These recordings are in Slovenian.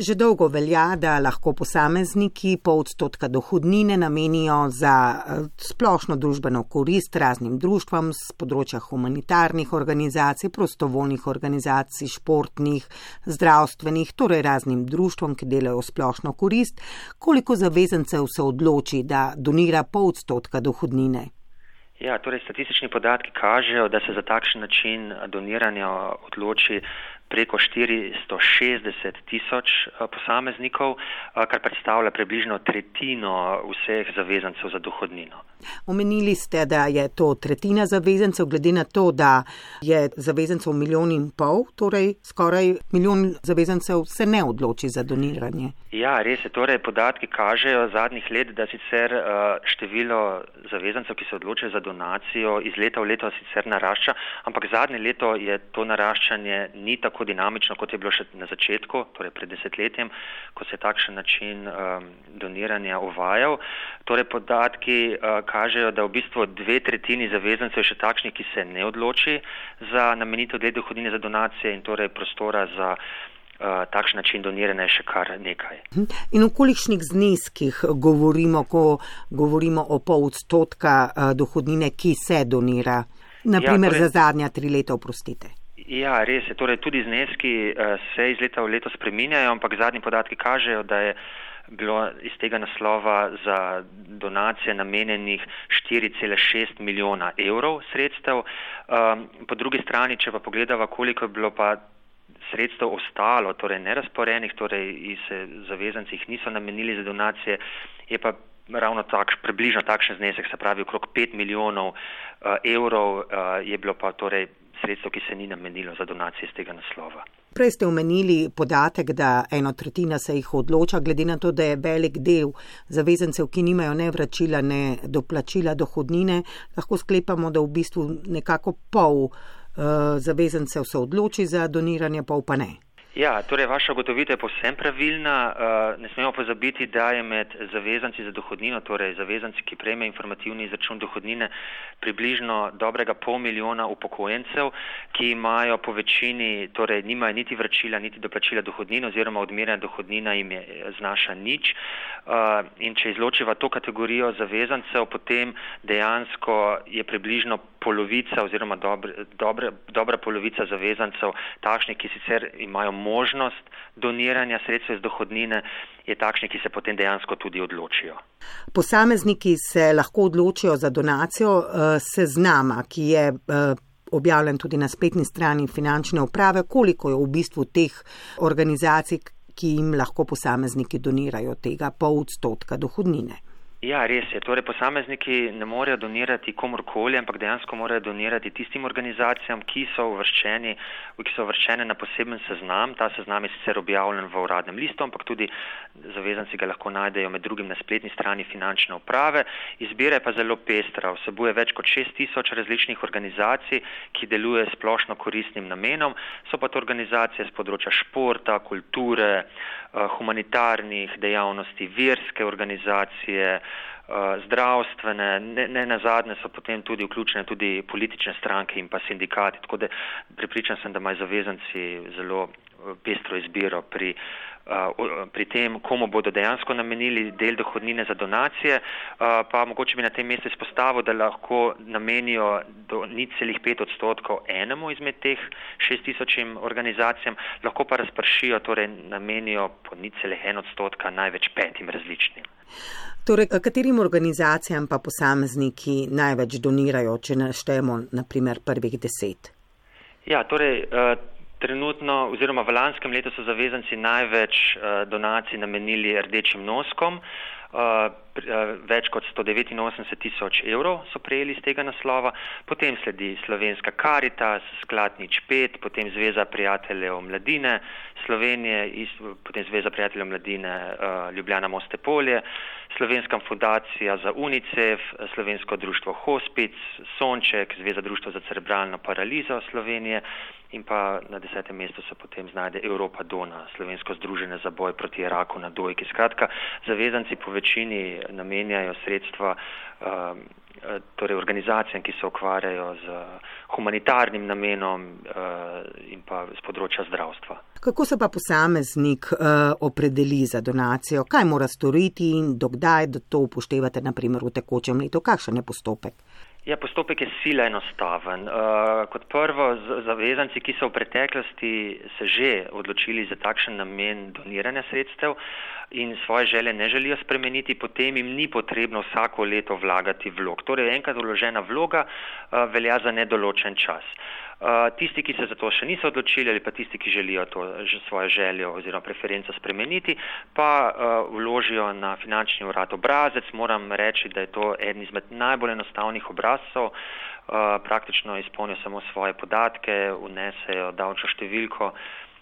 Že dolgo velja, da lahko posamezniki 0,5% dohodnine namenijo za splošno družbeno korist raznim društvom z področja humanitarnih organizacij, prostovoljnih organizacij, športnih, zdravstvenih, torej raznim društvom, ki delajo splošno korist. Koliko zavezancev se odloči, da donira 0,5% dohodnine? Ja, torej statistični podatki kažejo, da se za takšen način doniranja odloči preko 460 tisoč posameznikov, kar predstavlja približno tretjino vseh zavezancev za dohodnino. Omenili ste, da je to tretjina zavezancev, glede na to, da je zavezancev 1,5 milijona, torej skoraj 1 milijon zavezancev se ne odloči za doniranje. Ja, res je. Torej podatki kažejo zadnjih let, da sicer število zavezancev, ki se odločajo za donacijo, iz leta v leto sicer narašča, ampak zadnje leto je to naraščanje ni tako dinamično, kot je bilo še na začetku, torej pred desetletjem, ko se je takšen način doniranja uvajal. Torej podatki kažejo, da v bistvu 2/3 zavezancev je še takšnih, ki se ne odloči za namenitev del dohodnine za donacije in torej prostora za takšen način doniranja je še kar nekaj. In o kolikšnih zneskih govorimo, ko govorimo o 0,5% dohodnine, ki se donira? Naprimer, za zadnja 3 leta, oprostite. Ja, res je. Torej tudi zneski se iz leta v leto spreminjajo, ampak zadnji podatki kažejo, da je bilo iz tega naslova za donacije namenjenih 4,6 milijona evrov sredstev. Po drugi strani, če pa pogledava, koliko je bilo pa sredstev ostalo, torej nerazporenih, torej zavezanci jih niso namenili za donacije, je pa ravno približno takšen znesek, se pravi okrog 5 milijonov evrov je bilo pa torej sredstev, ki se ni namenilo za donacije iz tega naslova. Prej ste omenili podatek, da 1/3 se jih odloča, glede na to, da je velik del zavezancev, ki nimajo ne vračila, ne doplačila dohodnine, lahko sklepamo, da v bistvu nekako pol zavezancev se odloči za doniranje, pol pa ne. Ja, torej vaša ugotovitev je povsem pravilna. Ne smemo pozabiti, da je med zavezanci za dohodnino, torej zavezanci, ki prejme informativni izračun dohodnine, približno dobrega 0,5 milijona upokojencev, ki imajo po večini, torej nimajo niti vračila, niti doplačila dohodnine oziroma odmerjena dohodnina jim znaša nič. In če izločiva to kategorijo zavezancev, potem dejansko je približno polovica oziroma dobra polovica zavezancev takšnih, ki sicer imajo možnost doniranja sredstev iz dohodnine, je takšni, ki se potem dejansko tudi odločijo. Posamezniki se lahko odločijo za donacijo seznama, ki je objavljen tudi na spletni strani finančne uprave, koliko je v bistvu teh organizacij, ki jim lahko posamezniki donirajo tega 0,5% dohodnine. Ja, res je. Torej, posamezniki ne morejo donirati komorkoli, ampak dejansko morajo donirati tistim organizacijam, ki so uvrščene na poseben seznam. Ta seznam je sicer objavljen v uradnem listu, ampak tudi zavezanci ga lahko najdejo med drugim na spletni strani finančne uprave. Izbira je pa zelo pestra. Vsebuje več kot 6,000 različnih organizacij, ki deluje splošno koristnim namenom. So pa to organizacije z področja športa, kulture, humanitarnih dejavnosti, verske organizacije, zdravstvene, ne nazadnje so potem tudi vključene tudi politične stranke in pa sindikati, tako da prepričan sem, da imajo zavezanci zelo pestro izbiro pri tem, komu bodo dejansko namenili del dohodnine za donacije, pa mogoče bi na tem mestu izpostavil, da lahko namenijo do 0,5% enemu izmed teh 6,000 organizacijam, lahko pa razpršijo, torej namenijo po 0,1% največ 5 različnim. Torej, katerim organizacijam pa posamezniki največ donirajo, če naštejemo na primer prvih 10? Ja, torej trenutno oziroma v lanskem letu so zavezanci največ donacij namenili Rdečim noskom. Več kot 189 tisoč evrov so prejeli iz tega naslova, potem sledi Slovenska Karitas, Sklad 05, potem Zveza prijateljev mladine Slovenije, potem Zveza prijateljev mladine Ljubljana Moste Polje, Slovenska fundacija za UNICEF, Slovensko društvo Hospic, Sonček, Zveza društva za cerebralno paralizo Slovenije in pa na 10. mestu se potem znajde Europa Dona, Slovensko združenje za boj proti raku na dojki. Skratka, zavezanci po večini namenjajo sredstva torej organizacijam, ki se ukvarjajo z humanitarnim namenom in pa z področja zdravstva. Kako se pa posameznik opredeli za donacijo? Kaj mora storiti in dokdaj to upoštevate, na primer v tekočem letu? Kakšen je postopek? Ja, postopek je sila enostaven. Kot prvo, zavezanci, ki so v preteklosti se že odločili za takšen namen doniranja sredstev in svoje želje ne želijo spremeniti, potem jim ni potrebno vsako leto vlagati vlog. Torej, enkrat vložena vloga velja za nedoločen čas. Tisti, ki se za to še niso odločili ali pa tisti, ki želijo to svojo željo oziroma preferenco spremeniti, pa vložijo na finančni urad obrazec. Moram reči, da je to eden izmed najbolj enostavnih obrazcev. Praktično izpolnijo samo svoje podatke, vnesejo davčno številko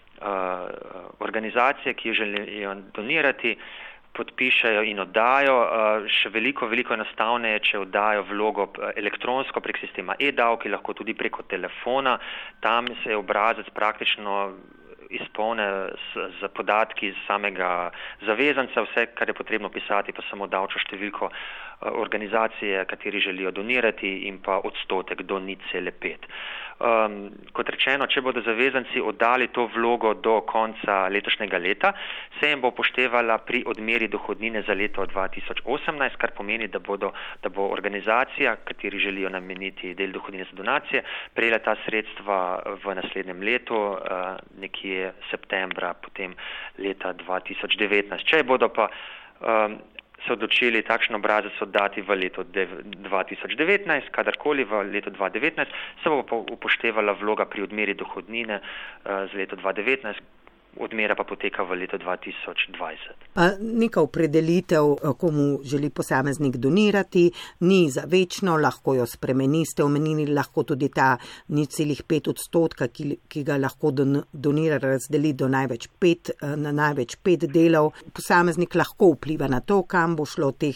organizacije, ki jo želijo donirati, podpišejo in oddajo. Še veliko enostavneje, če oddajo vlogo elektronsko prek sistema e-davki, lahko tudi preko telefona. Tam se je obrazec praktično izpolne z podatki samega zavezanca, vse, kar je potrebno pisati, pa samo davčno številko organizacije, kateri želijo donirati in pa odstotek do 0,5. Kot rečeno, če bodo zavezanci oddali to vlogo do konca letošnjega leta, se jim bo upoštevala pri odmeri dohodnine za leto 2018, kar pomeni, da bo organizacija, kateri želijo nameniti del dohodnine za donacije, prejela ta sredstva v naslednjem letu, nekje septembra, potem leta 2019. Če bodo pa se odločili takšen obrazec oddati v letu 2019, kadarkoli v letu 2019, se bo pa upoštevala vloga pri odmeri dohodnine z leto 2019, odmera pa poteka v letu 2020. Neka opredelitev, komu želi posameznik donirati, ni za večno, lahko jo spremeni, ste omenili, lahko tudi ta 0,5%, ki ga lahko donira, razdeli do največ 5 delov. Posameznik lahko vpliva na to, kam bo šlo teh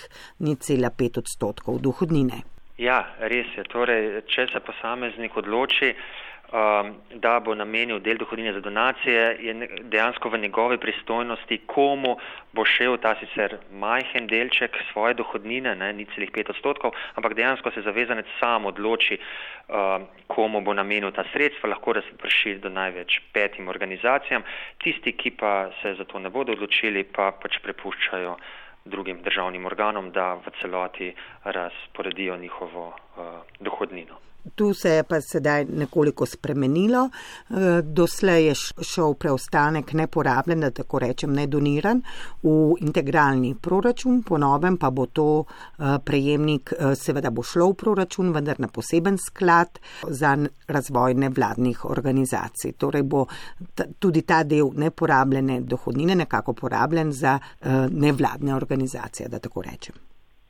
0,5% dohodnine. Ja, res je. Torej, če se posameznik odloči, da bo namenil del dohodnine za donacije, je dejansko v njegovi pristojnosti, komu bo šel ta sicer majhen delček svoje dohodnine, 0,5%, ampak dejansko se zavezanec sam odloči, komu bo namenil ta sredstva, lahko razprši do največ 5 organizacijam. Tisti, ki pa se za to ne bodo odločili, pa pač prepuščajo drugim državnim organom, da v celoti razporedijo njihovo dohodnino. Tu se je pa sedaj nekoliko spremenilo. Doslej je šel preostanek neporabljen, da tako rečem, nedoniran v integralni proračun, po novem pa bo to prejemnik, seveda bo šlo v proračun, vendar na poseben sklad za razvoj nevladnih organizacij. Torej bo tudi ta del neporabljene dohodnine nekako porabljen za nevladne organizacije, da tako rečem.